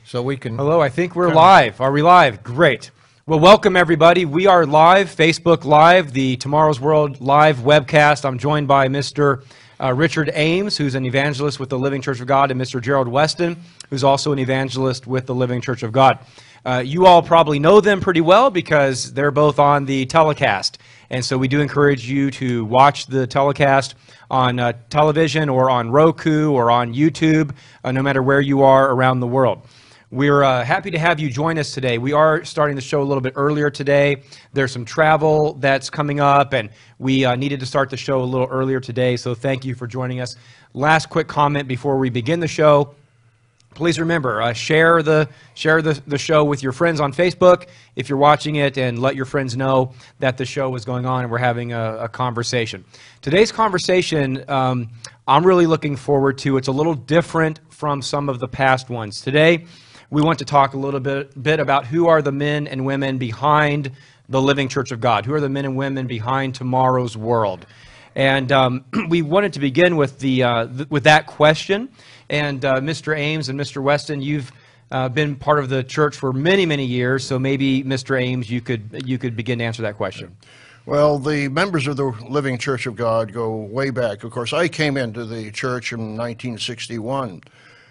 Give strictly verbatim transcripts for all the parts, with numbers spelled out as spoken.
So we can... Hello, I think we're live. Are we live? Great. Well, welcome everybody. We are live, Facebook Live, the Tomorrow's World live webcast. I'm joined by Mister Uh, Richard Ames, who's an evangelist with the Living Church of God, and Mister Gerald Weston, who's also an evangelist with the Living Church of God. Uh, you all probably know them pretty well because they're both on the telecast. And so we do encourage you to watch the telecast on uh, television or on Roku or on YouTube, uh, no matter where you are around the world. We're uh, happy to have you join us today. We are starting the show a little bit earlier today. There's some travel that's coming up, and we uh, needed to start the show a little earlier today, so thank you for joining us. Last quick comment before we begin the show. Please remember, uh, share the share the, the show with your friends on Facebook if you're watching it, and let your friends know that the show is going on and we're having a, a conversation. Today's conversation, um, I'm really looking forward to. It's a little different from some of the past ones. Today, we want to talk a little bit, bit about who are the men and women behind the Living Church of God. Who are the men and women behind tomorrow's world? And um, we wanted to begin with the uh, th with that question. And uh, Mister Ames and Mister Weston, you've uh, been part of the church for many, many years. So maybe Mister Ames, you could you could begin to answer that question. Well, the members of the Living Church of God go way back. Of course, I came into the church in nineteen sixty-one.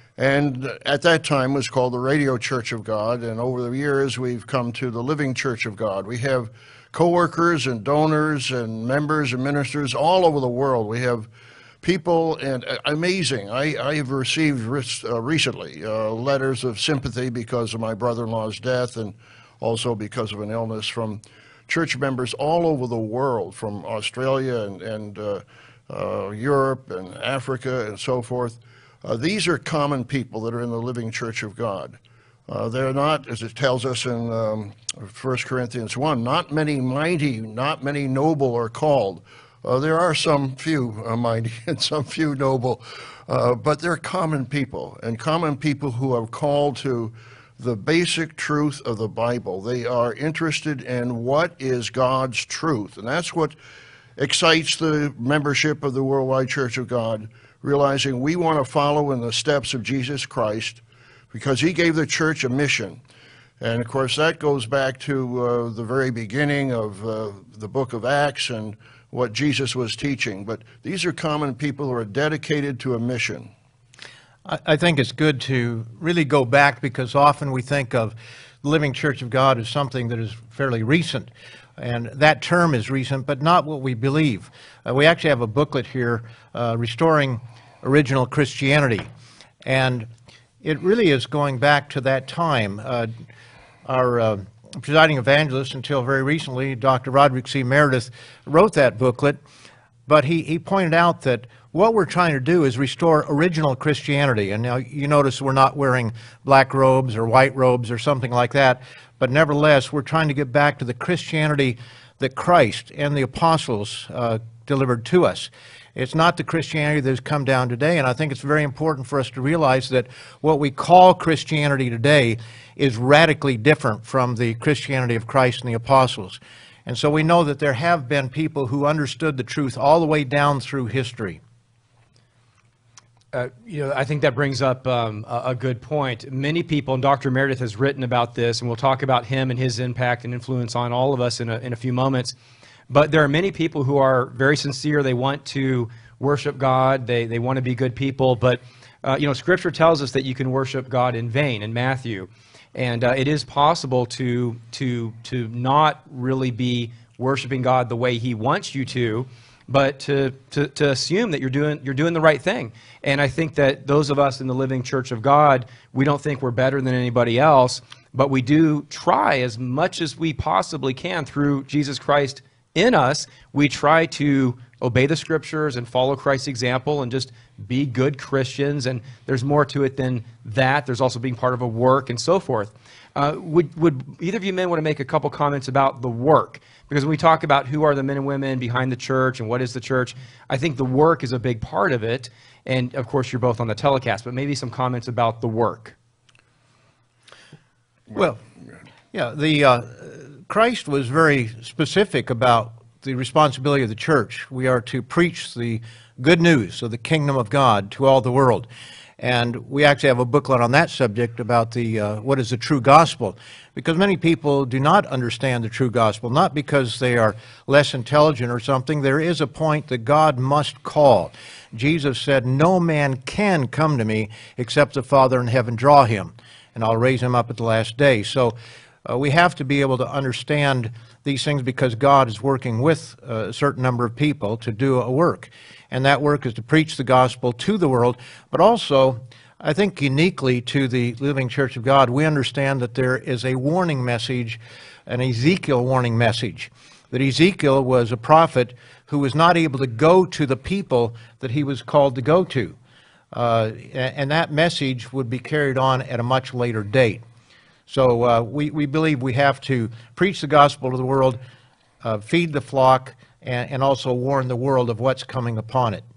And at that time it was called the Radio Church of God, and over the years we've come to the Living Church of God. We have co-workers and donors and members and ministers all over the world. We have people, and uh, amazing. I, I have received uh, recently uh, letters of sympathy because of my brother-in-law's death and also because of an illness from church members all over the world, from Australia and, and uh, uh, Europe and Africa and so forth. Uh, these are common people that are in the Living Church of God. Uh, they're not, as it tells us in um, First Corinthians one, not many mighty, not many noble are called. Uh, there are some few uh, mighty and some few noble, uh, but they're common people, and common people who are called to the basic truth of the Bible. They are interested in what is God's truth, and that's what excites the membership of the Worldwide Church of God, realizing we want to follow in the steps of Jesus Christ because he gave the church a mission. And of course that goes back to uh, the very beginning of uh, the book of Acts and what Jesus was teaching. But these are common people who are dedicated to a mission. I, I think it's good to really go back, because often we think of the Living Church of God as something that is fairly recent. And that term is recent, but not what we believe. Uh, we actually have a booklet here, uh, Restoring Original Christianity. And it really is going back to that time. Uh, our uh, presiding evangelist, until very recently, Doctor Roderick C. Meredith, wrote that booklet. But he, he pointed out that what we're trying to do is restore original Christianity. And now you notice we're not wearing black robes or white robes or something like that. But nevertheless, we're trying to get back to the Christianity that Christ and the apostles uh, delivered to us. It's not the Christianity that has come down today, and I think it's very important for us to realize that what we call Christianity today is radically different from the Christianity of Christ and the apostles. And so we know that there have been people who understood the truth all the way down through history. Uh, you know, I think that brings up um, a, a good point. Many people, and Doctor Meredith has written about this, and we'll talk about him and his impact and influence on all of us in a, in a few moments. But there are many people who are very sincere. They want to worship God. They, they want to be good people. But, uh, you know, Scripture tells us that you can worship God in vain in Matthew. And uh, it is possible to, to, to not really be worshiping God the way he wants you to, but to, to, to assume that you're doing, you're doing the right thing. And I think that those of us in the Living Church of God, we don't think we're better than anybody else, but we do try as much as we possibly can through Jesus Christ in us. We try to obey the Scriptures and follow Christ's example and just be good Christians. And there's more to it than that. There's also being part of a work and so forth. Uh, would, would either of you men want to make a couple comments about the work? Because when we talk about who are the men and women behind the church and what is the church, I think the work is a big part of it. And of course, you're both on the telecast, but maybe some comments about the work. Well, yeah, the uh, Christ was very specific about the responsibility of the church. We are to preach the good news of the kingdom of God to all the world. And we actually have a booklet on that subject about the uh, what is the true gospel, because many people do not understand the true gospel, not because they are less intelligent or something. There is a point that God must call. Jesus said, "No man can come to me except the Father in heaven draw him, and I'll raise him up at the last day." So uh, we have to be able to understand these things because God is working with a certain number of people to do a work. And that work is to preach the gospel to the world, but also, I think uniquely to the Living Church of God, we understand that there is a warning message, an Ezekiel warning message, that Ezekiel was a prophet who was not able to go to the people that he was called to go to. Uh, and that message would be carried on at a much later date. So uh, we, we believe we have to preach the gospel to the world, uh, feed the flock, and, and also warn the world of what's coming upon it.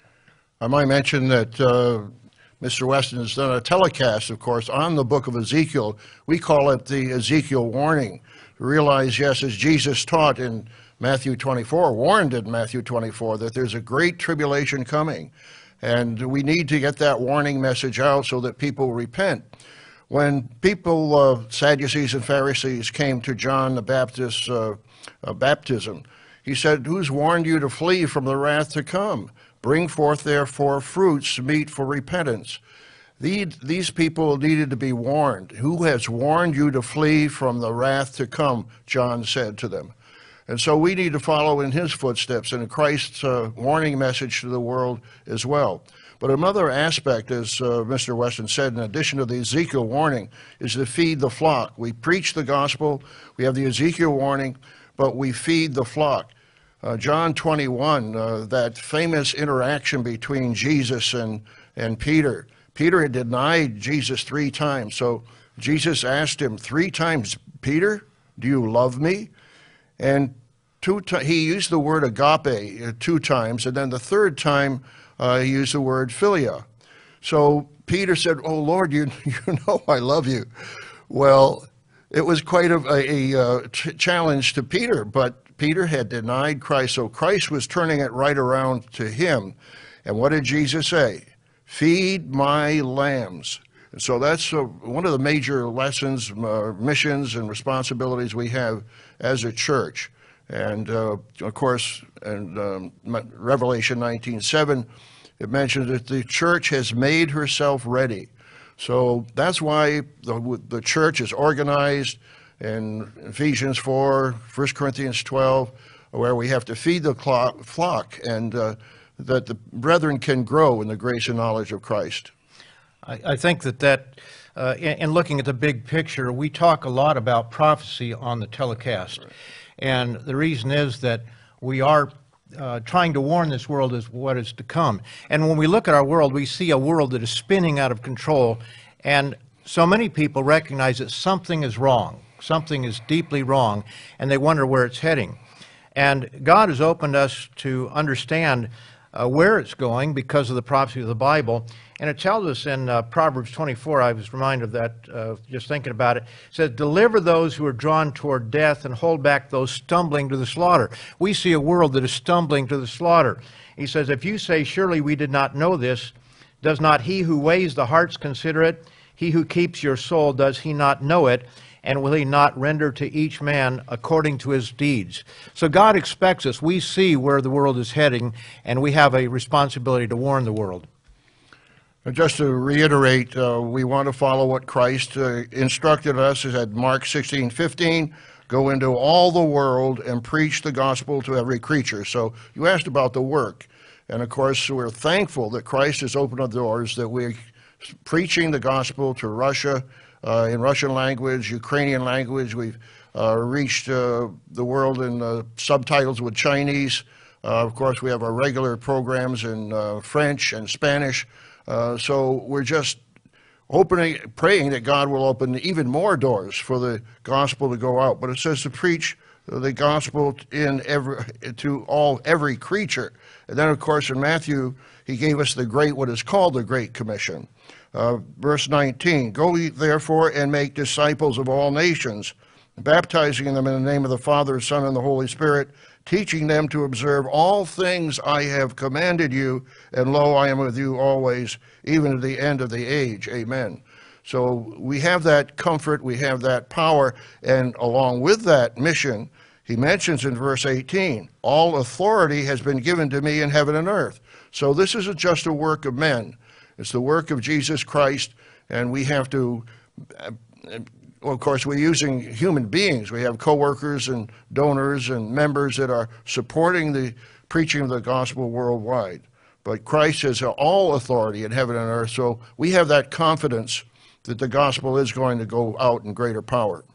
I might mention that uh, Mister Weston has done a telecast, of course, on the book of Ezekiel. We call it the Ezekiel warning. To realize, yes, as Jesus taught in Matthew twenty-four, warned in Matthew twenty-four, that there's a great tribulation coming. And we need to get that warning message out so that people repent. When people, uh, Sadducees and Pharisees, came to John the Baptist's uh, uh, baptism, he said, "Who's warned you to flee from the wrath to come? Bring forth therefore fruits meet for repentance." These, these people needed to be warned. "Who has warned you to flee from the wrath to come?" John said to them. And so we need to follow in his footsteps and in Christ's uh, warning message to the world as well. But another aspect, as uh, Mister Weston said, in addition to the Ezekiel warning, is to feed the flock. We preach the gospel, we have the Ezekiel warning, but we feed the flock. Uh, John twenty-one, uh, that famous interaction between Jesus and, and Peter. Peter had denied Jesus three times, so Jesus asked him three times, "Peter, do you love me?" And two t- he used the word agape uh, two times, and then the third time uh, he used the word philia. So Peter said, "Oh Lord, you, you know I love you." Well, it was quite a, a, a ch- challenge to Peter, but Peter had denied Christ, so Christ was turning it right around to him. And what did Jesus say? "Feed my lambs." And so that's uh, one of the major lessons, uh, missions, and responsibilities we have as a church. And uh, of course, in um, Revelation nineteen seven, it mentions that the church has made herself ready. So that's why the, the church is organized in Ephesians four, First Corinthians twelve, where we have to feed the flock, and uh, that the brethren can grow in the grace and knowledge of Christ. I, I think that that, uh, in, in looking at the big picture, we talk a lot about prophecy on the telecast. Right. And the reason is that we are uh, trying to warn this world as what is to come. And when we look at our world, we see a world that is spinning out of control, and so many people recognize that something is wrong. Something is deeply wrong, and they wonder where it's heading. And God has opened us to understand uh, where it's going because of the prophecy of the Bible. And it tells us in uh, Proverbs twenty-four, I was reminded of that uh, just thinking about it, it says, "Deliver those who are drawn toward death and hold back those stumbling to the slaughter." We see a world that is stumbling to the slaughter. He says, "If you say, 'Surely we did not know this,' does not he who weighs the hearts consider it? He who keeps your soul, does he not know it? And will he not render to each man according to his deeds?" So God expects us. We see where the world is heading, and we have a responsibility to warn the world. And just to reiterate, uh, we want to follow what Christ uh, instructed us. He said, Mark sixteen fifteen, "Go into all the world and preach the gospel to every creature." So you asked about the work. And of course, we're thankful that Christ has opened the doors, that we're preaching the gospel to Russia, Uh, in Russian language, Ukrainian language. We've uh, reached uh, the world in uh, subtitles with Chinese. Uh, of course, we have our regular programs in uh, French and Spanish. Uh, so we're just opening, praying that God will open even more doors for the gospel to go out. But it says to preach the gospel in every, to all every creature. And then, of course, in Matthew, he gave us the great, what is called the Great Commission. Uh, verse nineteen, "Go ye therefore and make disciples of all nations, baptizing them in the name of the Father, Son, and the Holy Spirit, teaching them to observe all things I have commanded you, and lo, I am with you always, even to the end of the age. Amen. So we have that comfort, we have that power, and along with that mission, he mentions in verse eighteen, all authority has been given to me in heaven and earth. So this isn't just a work of men. It's the work of Jesus Christ, and we have to, well, of course, we're using human beings. We have co-workers and donors and members that are supporting the preaching of the gospel worldwide. But Christ has all authority in heaven and earth, so we have that confidence that the gospel is going to go out in greater power.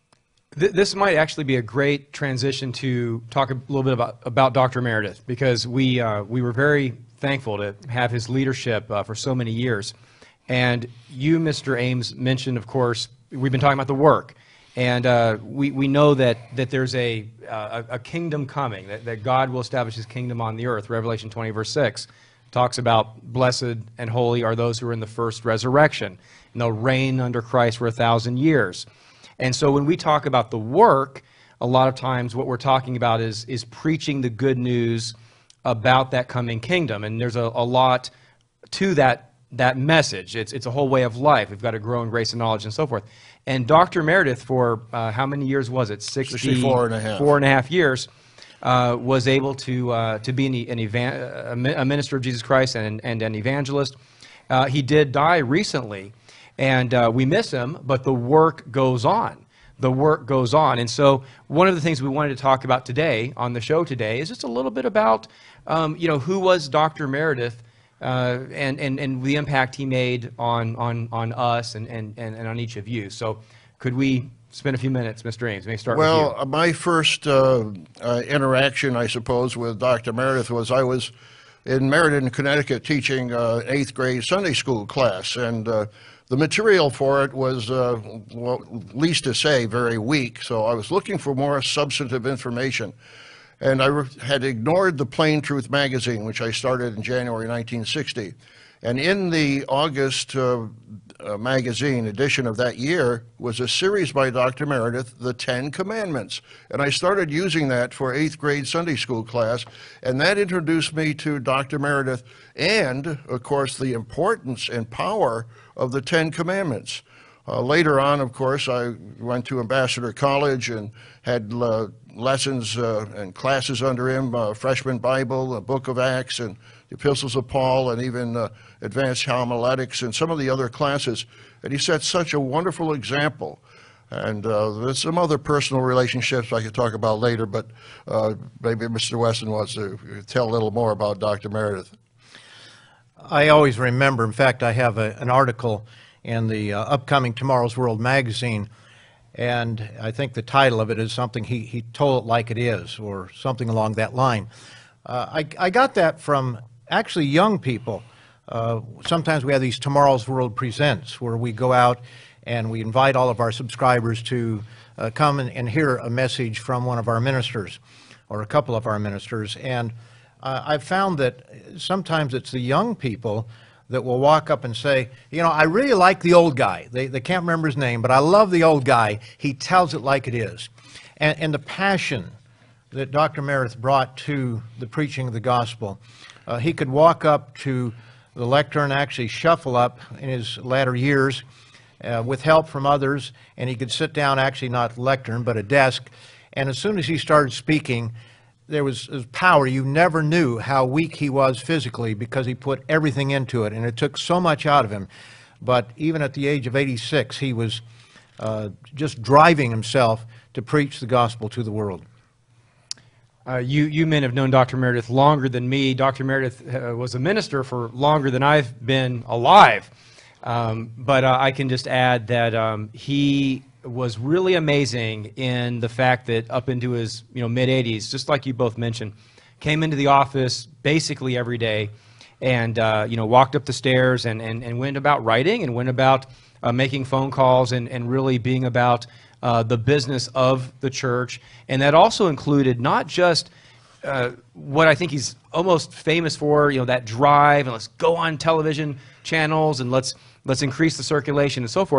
This might actually be a great transition to talk a little bit about, about Doctor Meredith, because we, uh, we were very thankful to have his leadership uh, for so many years. And you, Mister Ames, mentioned, of course, we've been talking about the work. And uh, we, we know that, that there's a, uh, a kingdom coming, that, that God will establish his kingdom on the earth. Revelation twenty, verse six, talks about blessed and holy are those who are in the first resurrection, and they'll reign under Christ for a thousand years. And so when we talk about the work, a lot of times what we're talking about is, is preaching the good news about that coming kingdom. And there's a, a lot to that, that message. It's, it's a whole way of life. We've got to grow in grace and knowledge and so forth. And Doctor Meredith, for uh, how many years was it? sixty-four and a half. Four and a half years, uh, was able to, uh, to be an, an evan a minister of Jesus Christ and, and an evangelist. Uh, he did die recently. And uh, we miss him, but the work goes on. The work goes on. And so one of the things we wanted to talk about today on the show today is just a little bit about, um, you know, who was Doctor Meredith uh, and, and, and the impact he made on, on, on us and, and, and on each of you. So could we spend a few minutes, Mister Ames? May I start well, with you? Well, my first uh, uh, interaction, I suppose, with Doctor Meredith was I was in Meriden, Connecticut, teaching uh, eighth grade Sunday school class. And uh, the material for it was, uh, well, least to say, very weak, so I was looking for more substantive information. And I re had ignored the Plain Truth magazine, which I started in January nineteen sixty. And in the August uh, uh, magazine edition of that year was a series by Doctor Meredith, The Ten Commandments. And I started using that for eighth grade Sunday school class, and that introduced me to Doctor Meredith and, of course, the importance and power of the Ten Commandments. Uh, later on, of course, I went to Ambassador College and had uh, lessons uh, and classes under him, uh, Freshman Bible, the Book of Acts, and the Epistles of Paul, and even uh, Advanced Homiletics, and some of the other classes. And he set such a wonderful example. And uh, there's some other personal relationships I could talk about later, but uh, maybe Mister Weston wants to tell a little more about Doctor Meredith. I always remember, in fact, I have a, an article in the uh, upcoming Tomorrow's World magazine, and I think the title of it is something, he, he told it like it is, or something along that line. Uh, I, I got that from actually young people. Uh, sometimes we have these Tomorrow's World Presents, where we go out and we invite all of our subscribers to uh, come and, and hear a message from one of our ministers, or a couple of our ministers. And uh, I've found that sometimes it's the young people that will walk up and say, you know, I really like the old guy. They, they can't remember his name, but I love the old guy. He tells it like it is. And, and the passion that Doctor Meredith brought to the preaching of the gospel. Uh, he could walk up to the lectern, actually shuffle up in his latter years uh, with help from others, and he could sit down, actually not lectern, but a desk. And as soon as he started speaking, there was, was power. You never knew how weak he was physically because he put everything into it, and it took so much out of him. But even at the age of eighty-six, he was uh, just driving himself to preach the gospel to the world. Uh, you, you men have known Doctor Meredith longer than me. Doctor Meredith uh, was a minister for longer than I've been alive. Um, but uh, I can just add that um, he was really amazing in the fact that up into his you know mid eighties, just like you both mentioned, came into the office basically every day and uh, you know walked up the stairs and, and, and went about writing and went about uh, making phone calls and, and really being about uh, the business of the church. And that also included not just uh, what I think he's almost famous for, you know, that drive and let's go on television channels and let's let's increase the circulation and so forth,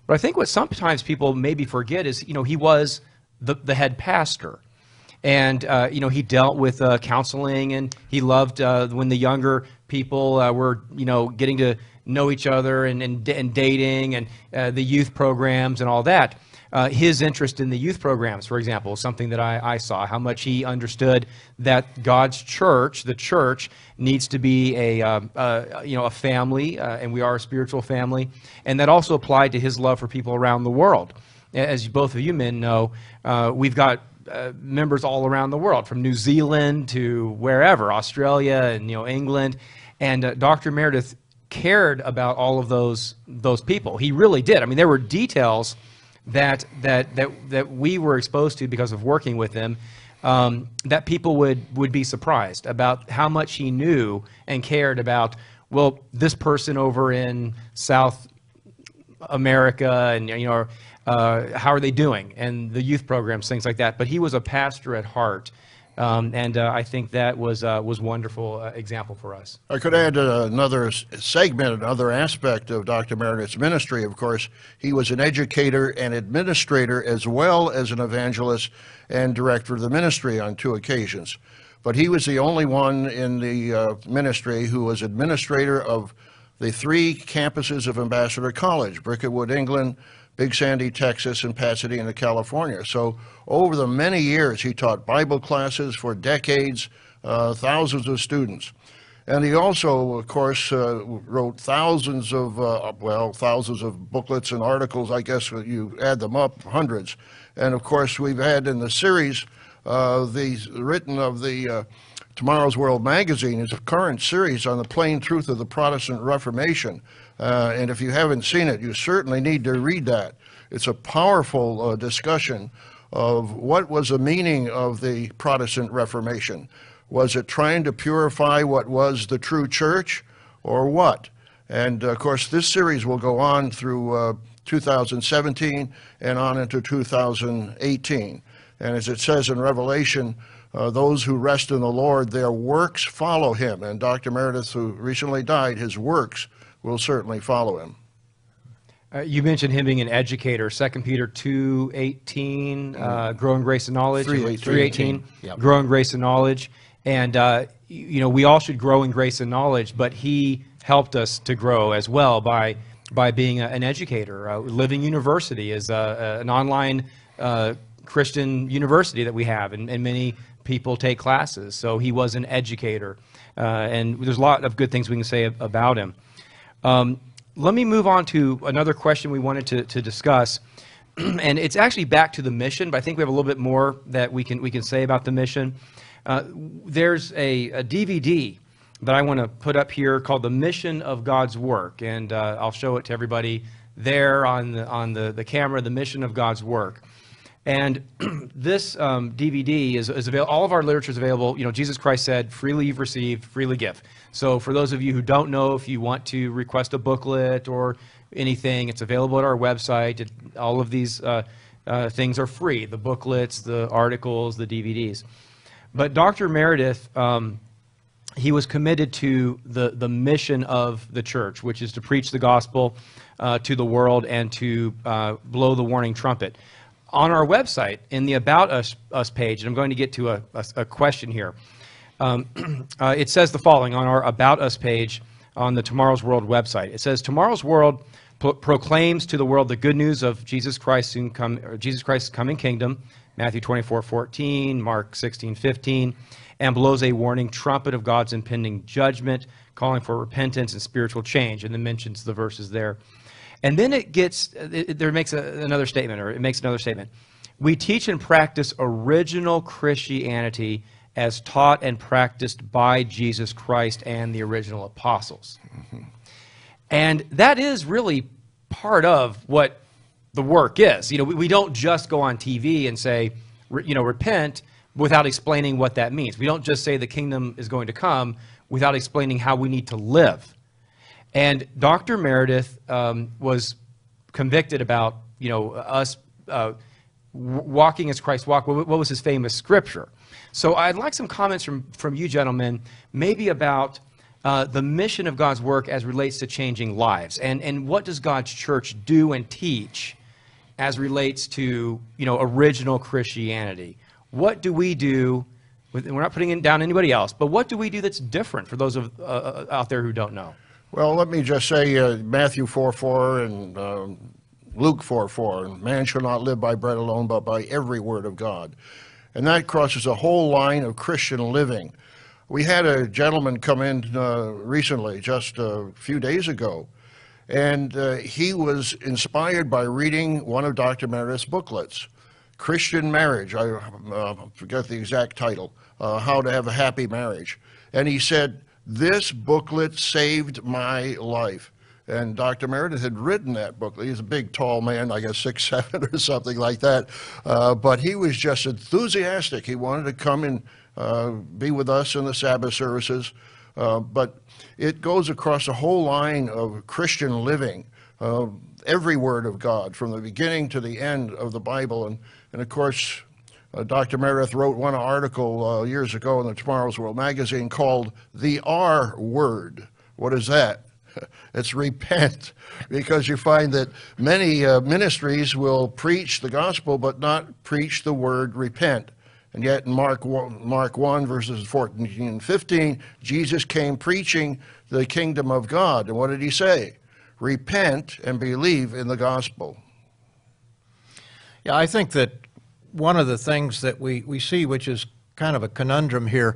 But I think what sometimes people maybe forget is, you know, he was the, the head pastor. And, uh, you know, he dealt with uh, counseling, and he loved uh, when the younger people uh, were, you know, getting to know each other and, and, and dating and uh, the youth programs and all that. Uh, his interest in the youth programs, for example, is something that I, I saw, how much he understood that God's church, the church, needs to be a, uh, uh, you know, a family, uh, and we are a spiritual family, and that also applied to his love for people around the world. As both of you men know, uh, we've got uh, members all around the world, from New Zealand to wherever, Australia and, you know, England, and uh, Doctor Meredith cared about all of those those people. He really did. I mean, there were details that that that that we were exposed to because of working with him, um, that people would would be surprised about how much he knew and cared about. Well, this person over in South America, and, you know, uh, how are they doing, and the youth programs, things like that. But he was a pastor at heart. Um, and uh, I think that was uh, was wonderful uh, example for us. I could add uh, another s- segment, another aspect of Doctor Meredith's ministry. Of course, he was an educator and administrator as well as an evangelist and director of the ministry on two occasions. But he was the only one in the uh, ministry who was administrator of the three campuses of Ambassador College: Bricketwood, England, Big Sandy, Texas, and Pasadena, California. So over the many years, he taught Bible classes for decades, uh, thousands of students. And he also, of course, uh, wrote thousands of, uh, well, thousands of booklets and articles. I guess you add them up, hundreds. And of course, we've had in the series, uh, the written of the uh, Tomorrow's World magazine is a current series on the plain truth of the Protestant Reformation. Uh, and if you haven't seen it, you certainly need to read that. It's a powerful uh, discussion of what was the meaning of the Protestant Reformation. Was it trying to purify what was the true church, or what? And uh, of course, this series will go on through uh, two thousand seventeen and on into two thousand eighteen. And as it says in Revelation, Uh, those who rest in the Lord, their works follow him. And Doctor Meredith, who recently died, his works will certainly follow him. Uh, you mentioned him being an educator. Second Peter two eighteen, uh, grow in grace and knowledge. three eighteen. Yep. Grow in grace and knowledge. And, uh, you know, we all should grow in grace and knowledge, but he helped us to grow as well by, by being a, an educator. Uh, Living University is a, a, an online uh, Christian university that we have, and, and many people take classes. So he was an educator, uh, and there's a lot of good things we can say about him. Um, let me move on to another question we wanted to, to discuss, and it's actually back to the mission, but I think we have a little bit more that we can we can say about the mission. Uh, there's a, a D V D that I want to put up here called "The Mission of God's Work," and uh, I'll show it to everybody there on the on the, the camera. The Mission of God's Work. And this um, D V D is, is available. All of our literature is available. You know, Jesus Christ said, "Freely you've received, freely give." So for those of you who don't know, if you want to request a booklet or anything, it's available at our website. It, all of these uh, uh, things are free: the booklets, the articles, the D V Ds. But Doctor Meredith, um, he was committed to the the mission of the church, which is to preach the gospel uh, to the world and to uh, blow the warning trumpet. On our website, in the About Us, us page, and I'm going to get to a, a, a question here, um, uh, it says the following on our About Us page on the Tomorrow's World website. It says, "Tomorrow's World pro proclaims to the world the good news of Jesus Christ soon come, or Jesus Christ's coming kingdom," Matthew twenty-four fourteen, Mark sixteen fifteen, "and blows a warning trumpet of God's impending judgment, calling for repentance and spiritual change," and then mentions the verses there. And then it gets, it, it, there makes a, another statement, or it makes another statement. "We teach and practice original Christianity as taught and practiced by Jesus Christ and the original apostles." Mm-hmm. And that is really part of what the work is. You know, we, we don't just go on T V and say, you know, repent without explaining what that means. We don't just say the kingdom is going to come without explaining how we need to live. And Doctor Meredith um, was convicted about, you know, us uh, walking as Christ walked. What was his famous scripture? So I'd like some comments from, from you gentlemen, maybe about uh, the mission of God's work as relates to changing lives. And, and what does God's church do and teach as relates to, you know, original Christianity? What do we do, with, we're not putting it down anybody else, but what do we do that's different for those of, uh, out there who don't know? Well, let me just say uh, Matthew four four and uh, Luke four four, man shall not live by bread alone, but by every word of God. And that crosses a whole line of Christian living. We had a gentleman come in uh, recently, just a few days ago, and uh, he was inspired by reading one of Doctor Meredith's booklets, Christian Marriage. I uh, forget the exact title, uh, How to Have a Happy Marriage. And he said, this booklet saved my life. And Doctor Meredith had written that booklet. He's a big, tall man, I guess six seven or something like that. Uh, but he was just enthusiastic. He wanted to come and uh, be with us in the Sabbath services. Uh, but it goes across a whole line of Christian living, uh, every word of God, from the beginning to the end of the Bible. And, and of course, uh, Doctor Meredith wrote one article uh, years ago in the Tomorrow's World magazine called The R Word. What is that? It's repent, because you find that many uh, ministries will preach the gospel but not preach the word repent. And yet in Mark one, Mark one, verses fourteen and fifteen, Jesus came preaching the kingdom of God. And what did he say? Repent and believe in the gospel. Yeah, I think that one of the things that we, we see, which is kind of a conundrum here,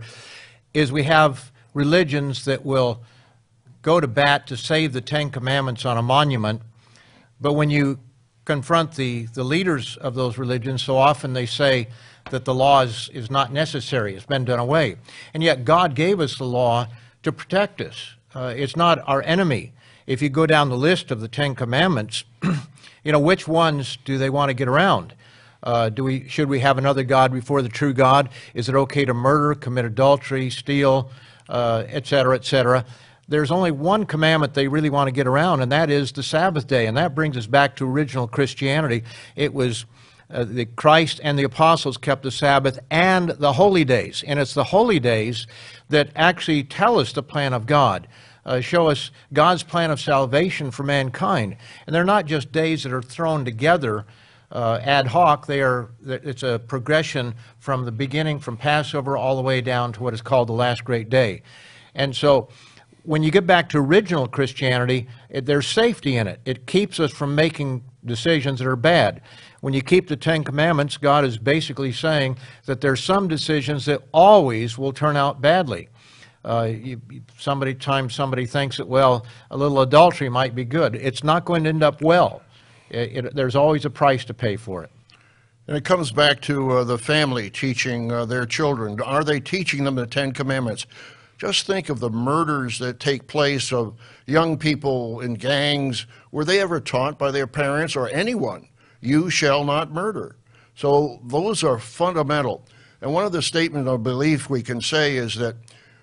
is we have religions that will go to bat to save the Ten Commandments on a monument, but when you confront the, the leaders of those religions, so often they say that the law is, is not necessary, it's been done away. And yet God gave us the law to protect us. Uh, it's not our enemy. If you go down the list of the Ten Commandments, you know, which ones do they want to get around? Uh, do we, should we have another God before the true God? Is it okay to murder, commit adultery, steal, uh, et cetera, et cetera? There's only one commandment they really want to get around, and that is the Sabbath day. And that brings us back to original Christianity. It was uh, the Christ and the apostles kept the Sabbath and the holy days. And it's the holy days that actually tell us the plan of God, uh, show us God's plan of salvation for mankind. And they're not just days that are thrown together uh, ad hoc. They are, it's a progression from the beginning, from Passover all the way down to what is called the last great day. And so when you get back to original Christianity, it, there's safety in it. It keeps us from making decisions that are bad. When you keep the Ten Commandments, God is basically saying that there's some decisions that always will turn out badly. Uh, you, somebody, time somebody thinks that, well, a little adultery might be good. It's not going to end up well. It, it, there's always a price to pay for it. And it comes back to uh, the family teaching uh, their children. Are they teaching them the Ten Commandments? Just think of the murders that take place of young people in gangs. Were they ever taught by their parents or anyone, you shall not murder? So those are fundamental. And one of the statements of belief we can say is that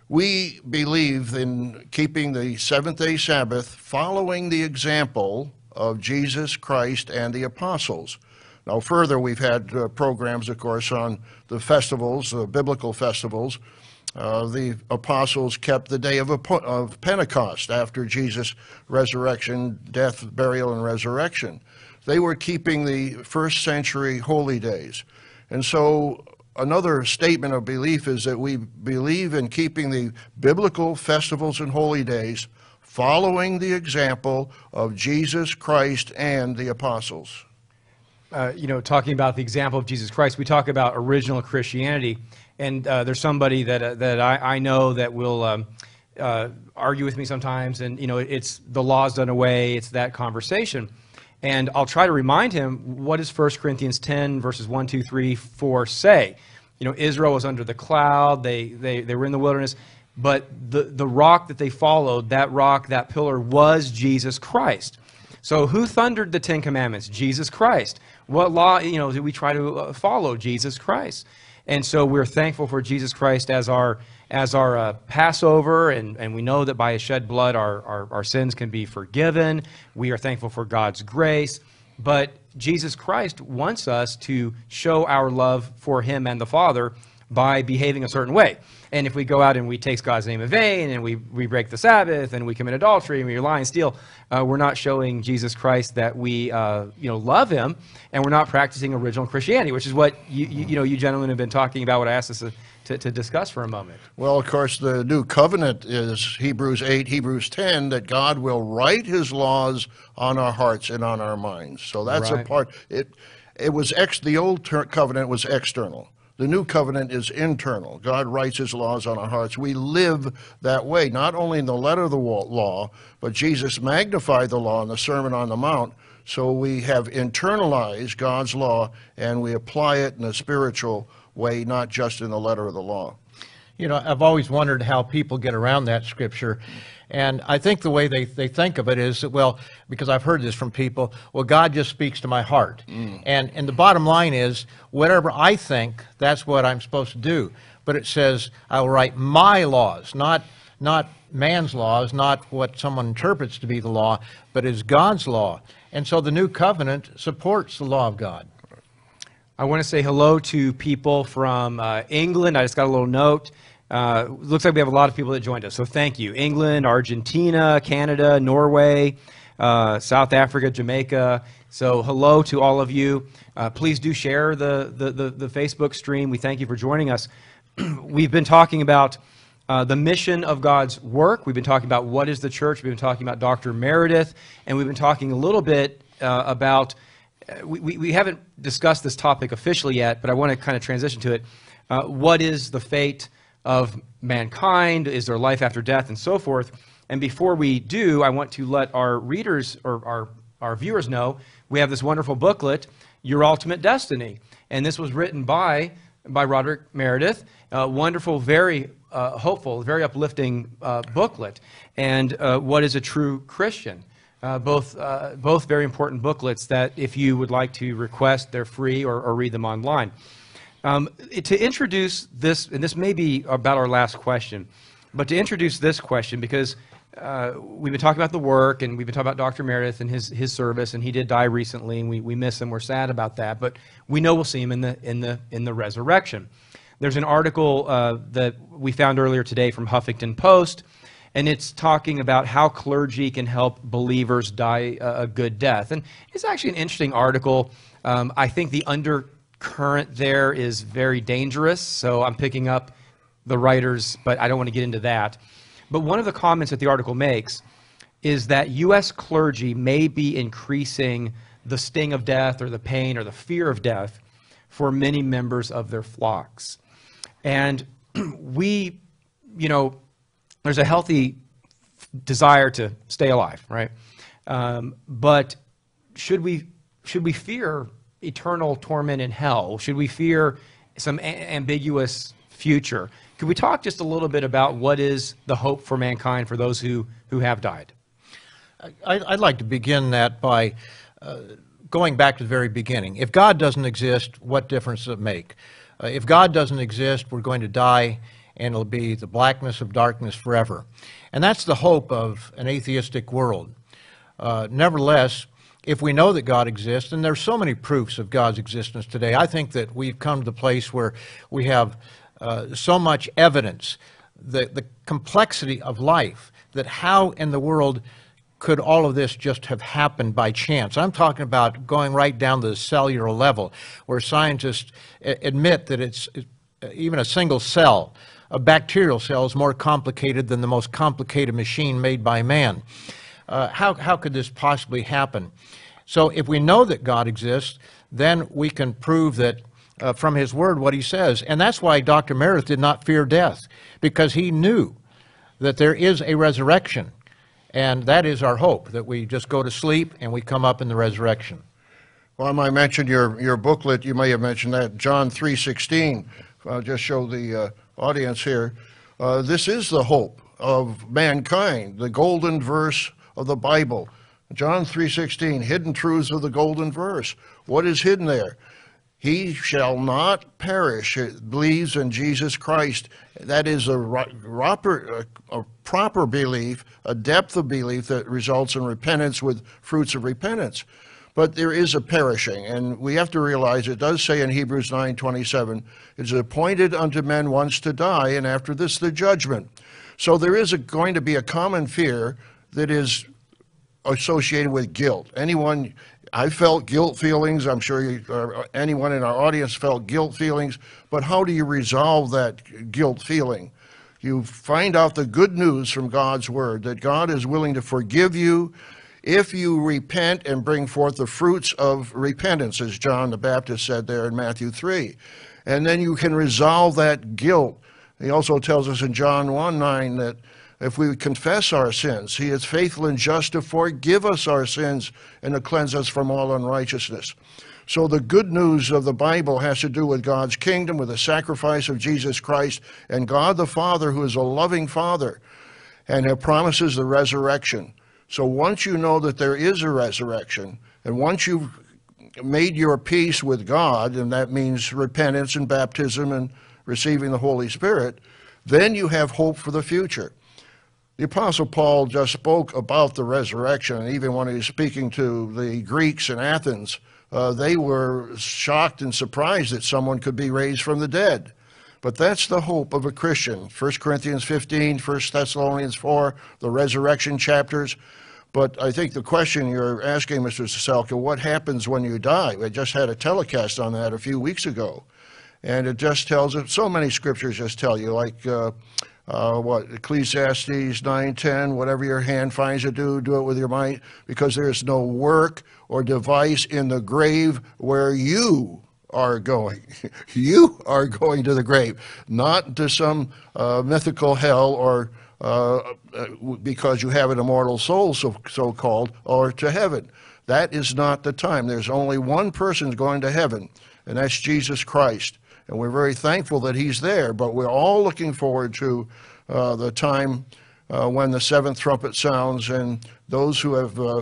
we believe in keeping the seventh-day Sabbath, following the example of Jesus Christ and the apostles. Now further, we've had uh, programs, of course, on the festivals, the biblical festivals. Uh, the apostles kept the day of, of Pentecost after Jesus' resurrection, death, burial, and resurrection. They were keeping the first century holy days. And so another statement of belief is that we believe in keeping the biblical festivals and holy days, following the example of Jesus Christ and the apostles. Uh, you know, talking about the example of Jesus Christ, we talk about original Christianity. And uh, there's somebody that uh, that I, I know that will um, uh, argue with me sometimes, and you know, it's the law's done away. It's that conversation, and I'll try to remind him, what does First Corinthians ten verses one, two, three, four say? You know, Israel was under the cloud. They they they were in the wilderness, but the the rock that they followed, that rock, that pillar, was Jesus Christ. So who thundered the Ten Commandments? Jesus Christ. What law, you know, do we try to uh, follow? Jesus Christ. And so we're thankful for Jesus Christ as our as our uh, Passover, and, and we know that by His shed blood our, our, our sins can be forgiven. We are thankful for God's grace. But Jesus Christ wants us to show our love for Him and the Father by behaving a certain way. And if we go out and we take God's name in vain, and we, we break the Sabbath, and we commit adultery, and we lie and steal, uh, we're not showing Jesus Christ that we uh, you know, love him, and we're not practicing original Christianity, which is what you, you, you know, you gentlemen have been talking about, what I asked us to, to, to discuss for a moment. Well, of course, the new covenant is Hebrews eight, Hebrews ten, that God will write his laws on our hearts and on our minds. So that's Right. a part. It, it was ex, the old ter- covenant was external. The new covenant is internal. God writes his laws on our hearts. We live that way, not only in the letter of the law, but Jesus magnified the law in the Sermon on the Mount. So we have internalized God's law, and we apply it in a spiritual way, not just in the letter of the law. You know, I've always wondered how people get around that scripture. And I think the way they, they think of it is that, well, because I've heard this from people, well, God just speaks to my heart. Mm. And, and the bottom line is, whatever I think, that's what I'm supposed to do. But it says, I will write my laws, not, not man's laws, not what someone interprets to be the law, but is God's law. And so the new covenant supports the law of God. I want to say hello to people from uh, England. I just got a little note. Uh, looks like we have a lot of people that joined us, so thank you. England, Argentina, Canada, Norway, uh, South Africa, Jamaica. So hello to all of you. Uh, please do share the, the, the, the Facebook stream. We thank you for joining us. We've been talking about uh, the mission of God's work. We've been talking about what is the church. We've been talking about Doctor Meredith, and we've been talking a little bit uh, about, uh, we, we, we haven't discussed this topic officially yet, but I want to kind of transition to it. Uh, what is the fate of mankind? Is there life after death, and so forth? And before we do, I want to let our readers or our, our viewers know we have this wonderful booklet, Your Ultimate Destiny. And this was written by, by Roderick Meredith. Uh, wonderful, very uh, hopeful, very uplifting uh, booklet. And uh, what is a true Christian? Uh, both, uh, both very important booklets that if you would like to request, they're free, or, or read them online. Um, to introduce this, and this may be about our last question, but to introduce this question, because uh, we've been talking about the work, and we've been talking about Doctor Meredith and his, his service, and he did die recently, and we, we miss him. We're sad about that, but we know we'll see him in the, in the, in the resurrection. There's an article uh, that we found earlier today from Huffington Post, and it's talking about how clergy can help believers die a, a good death. And it's actually an interesting article. Um, I think the under current there is very dangerous, so I'm picking up the writers, but I don't want to get into that. But one of the comments that the article makes is that U S clergy may be increasing the sting of death, or the pain, or the fear of death for many members of their flocks. And we, you know, there's a healthy desire to stay alive, right? Um, but should we, should we fear eternal torment in hell? Should we fear some a- ambiguous future? Could we talk just a little bit about what is the hope for mankind for those who, who have died? I, I'd like to begin that by uh, going back to the very beginning. If God doesn't exist, what difference does it make? Uh, if God doesn't exist, we're going to die, and it'll be the blackness of darkness forever. And that's the hope of an atheistic world. Uh, nevertheless, if we know that God exists, and there's so many proofs of God's existence today, I think that we've come to the place where we have uh, so much evidence, the, the complexity of life, that how in the world could all of this just have happened by chance? I'm talking about going right down to the cellular level, where scientists admit that it's even a single cell, a bacterial cell, is more complicated than the most complicated machine made by man. Uh, how, how could this possibly happen? So if we know that God exists, then we can prove that uh, from His Word what He says. And that's why Doctor Meredith did not fear death, because he knew that there is a resurrection. And that is our hope, that we just go to sleep and we come up in the resurrection. Well, I mentioned your, your booklet. You may have mentioned that, John three sixteen. I'll just show the uh, audience here. Uh, this is the hope of mankind, the golden verse of the Bible. John three sixteen, hidden truths of the golden verse. What is hidden there? He shall not perish. It believes in Jesus Christ. That is a, proper, a proper belief, a depth of belief that results in repentance with fruits of repentance. but there is a perishing. And we have to realize it does say in Hebrews nine twenty-seven, it is appointed unto men once to die, and after this the judgment. So there is a, going to be a common fear that is associated with guilt. Anyone, I felt guilt feelings, I'm sure you, uh, anyone in our audience felt guilt feelings, but how do you resolve that guilt feeling? You find out the good news from God's word, that God is willing to forgive you if you repent and bring forth the fruits of repentance, as John the Baptist said there in Matthew three. And then you can resolve that guilt. He also tells us in John one nine that if we confess our sins, he is faithful and just to forgive us our sins and to cleanse us from all unrighteousness. So the good news of the Bible has to do with God's kingdom, with the sacrifice of Jesus Christ, and God the Father, who is a loving Father, and who promises the resurrection. So once you know that there is a resurrection, and once you've made your peace with God, and that means repentance and baptism and receiving the Holy Spirit, then you have hope for the future. The Apostle Paul just spoke about the resurrection, and even when he was speaking to the Greeks in Athens, uh, they were shocked and surprised that someone could be raised from the dead. But that's the hope of a Christian. First Corinthians fifteen, First Thessalonians four, the resurrection chapters. But I think the question you're asking, Mister Saselka, what happens when you die? We just had a telecast on that a few weeks ago. And it just tells us, so many scriptures just tell you, like, uh, uh, what, Ecclesiastes nine ten, whatever your hand finds to do, do it with your might, because there is no work or device in the grave where you are going. You are going to the grave, not to some uh, mythical hell or uh, because you have an immortal soul, so, so-called, or to heaven. That is not the time. There's only one person going to heaven, and that's Jesus Christ. And we're very thankful that he's there, but we're all looking forward to uh, the time uh, when the seventh trumpet sounds, and those who have uh,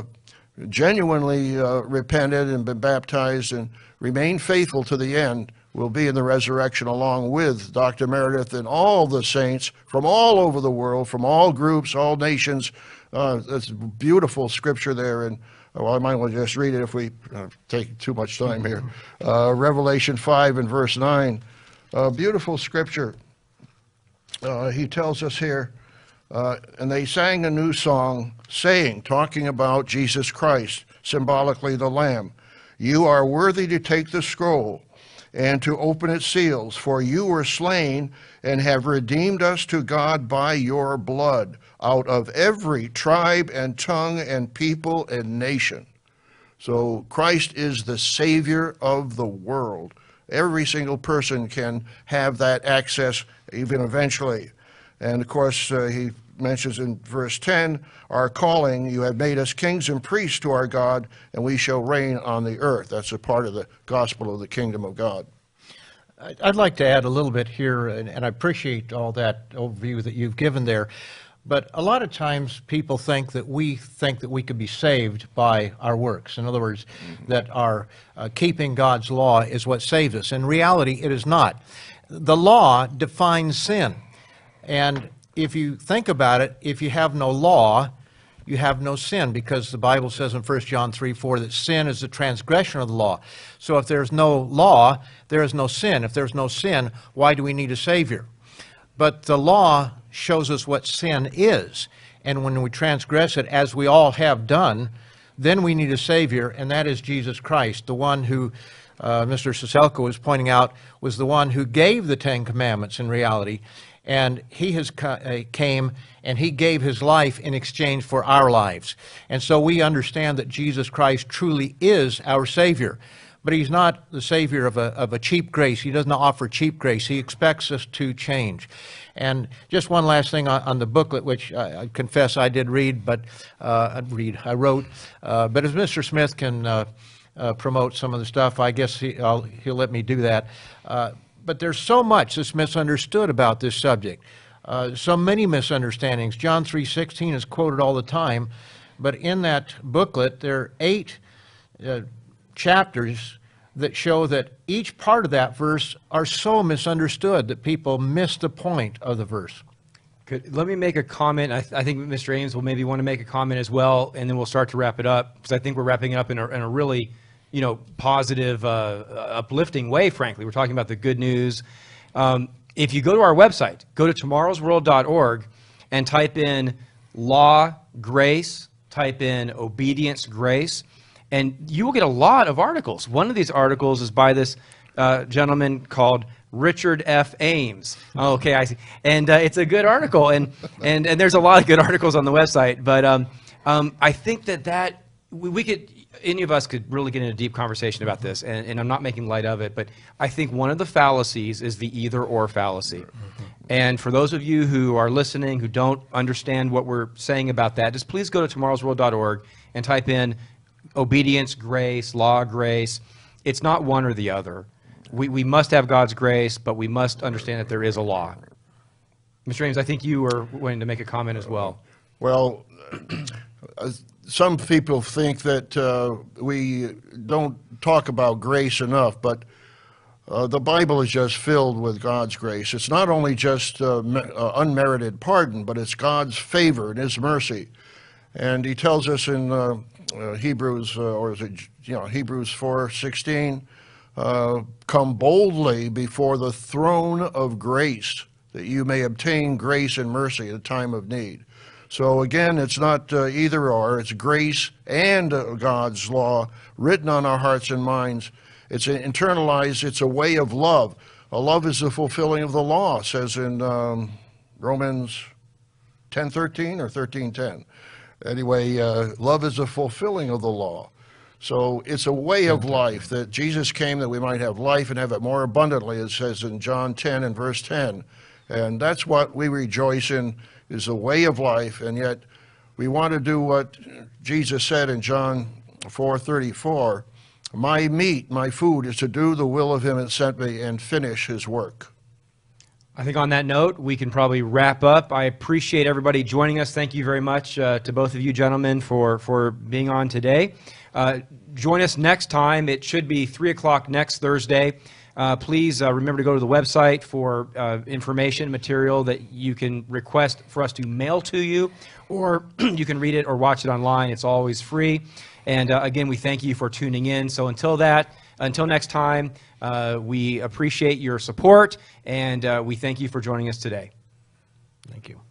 genuinely uh, repented and been baptized and remain faithful to the end will be in the resurrection along with Doctor Meredith and all the saints from all over the world, from all groups, all nations. Uh, that's beautiful scripture there, and well, I might well just read it if we uh, take too much time here. Uh, Revelation five and verse nine, uh, beautiful scripture. Uh, he tells us here, uh, and they sang a new song, saying, talking about Jesus Christ, symbolically the Lamb, you are worthy to take the scroll and to open its seals, for you were slain and have redeemed us to God by your blood out of every tribe and tongue and people and nation. So Christ is the Savior of the world. Every single person can have that access even eventually. And of course, uh, he mentions in verse ten, our calling, you have made us kings and priests to our God, and we shall reign on the earth. That's a part of the gospel of the kingdom of God. I'd like to add a little bit here, and, and I appreciate all that overview that you've given there. But a lot of times people think that we think that we could be saved by our works. In other words, mm-hmm. that our uh, keeping God's law is what saves us. In reality, it is not. The law defines sin. And if you think about it, if you have no law, you have no sin, because the Bible says in First John three four that sin is the transgression of the law. So if there's no law, there is no sin. If there's no sin, why do we need a Savior? But the law shows us what sin is. And when we transgress it, as we all have done, then we need a Savior, and that is Jesus Christ, the one who uh, Mister Saselka was pointing out was the one who gave the Ten Commandments in reality. And he has came and he gave his life in exchange for our lives. And so we understand that Jesus Christ truly is our Savior. But he's not the Savior of a, of a cheap grace. He doesn't offer cheap grace. He expects us to change. And just one last thing on, on the booklet, which I, I confess I did read, but uh, I read, I wrote. Uh, but as Mister Smith can uh, uh, promote some of the stuff, I guess he, I'll, he'll let me do that. Uh, But there's so much that's misunderstood about this subject, uh, so many misunderstandings. John three sixteen is quoted all the time, but in that booklet there are eight uh, chapters that show that each part of that verse are so misunderstood that people miss the point of the verse. Good. Let me make a comment. I, th- I think Mister Ames will maybe want to make a comment as well, and then we'll start to wrap it up, because I think we're wrapping it up in a, in a really, you know, positive, uh, uplifting way, frankly. We're talking about the good news. Um, if you go to our website, go to tomorrows world dot org and type in law, grace, type in obedience, grace, and you will get a lot of articles. One of these articles is by this uh, gentleman called Richard F. Ames. Oh, okay, I see. And uh, it's a good article, and, and and there's a lot of good articles on the website. But um, um, I think that that we, we could, any of us could really get into a deep conversation about this, and, and I'm not making light of it, but I think one of the fallacies is the either-or fallacy. And for those of you who are listening who don't understand what we're saying about that, just please go to tomorrows world dot org and type in obedience, grace, law, grace. It's not one or the other. We, we must have God's grace, but we must understand that there is a law. Mister Ames, I think you were wanting to make a comment as well. Well, some people think that uh, we don't talk about grace enough, but uh, the Bible is just filled with God's grace. It's not only just uh, uh, unmerited pardon, but it's God's favor and His mercy. And He tells us in uh, uh, Hebrews, uh, or is it, you know, Hebrews four sixteen, uh, come boldly before the throne of grace, that you may obtain grace and mercy at a time of need. So again, it's not uh, either or, it's grace and uh, God's law written on our hearts and minds. It's internalized, it's a way of love. A love is the fulfilling of the law, says in um, Romans ten thirteen or thirteen ten. Anyway, uh, love is the fulfilling of the law. So it's a way of life that Jesus came that we might have life and have it more abundantly, it says in John ten and verse ten. And that's what we rejoice in, is a way of life, and yet we want to do what Jesus said in John four thirty-four, my meat, my food, is to do the will of Him that sent me and finish His work. I think on that note, we can probably wrap up. I appreciate everybody joining us. Thank you very much uh, to both of you gentlemen for, for being on today. Uh, join us next time. It should be three o'clock next Thursday. Uh, please uh, remember to go to the website for uh, information, material that you can request for us to mail to you, or you can read it or watch it online. It's always free. And uh, again, we thank you for tuning in. So until that, until next time, uh, we appreciate your support, and uh, we thank you for joining us today. Thank you.